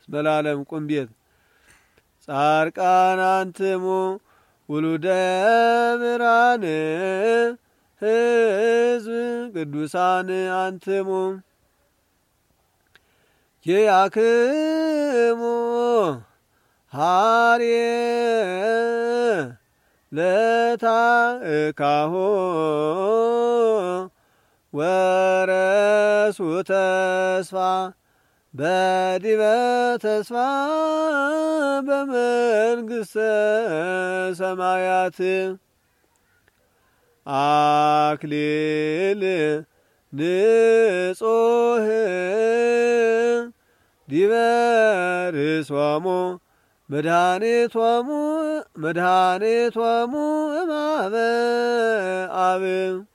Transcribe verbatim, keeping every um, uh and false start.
በላለም ቁም ቤት ጻርቃን አንትሙ ውሉደ ብርሃን ሕዝብ ቅዱሳን አንትሙ የያክሙ ሃርየ ለታእካሁ ወረሱ ተስፋ በዲበ ተስፋ በመንግሥተ ሰማያት አክሊል ንጹሕ ዲበ ርእሶሙ መድኃኒቶሙ መድኃኒቶሙ እምኀበ አብ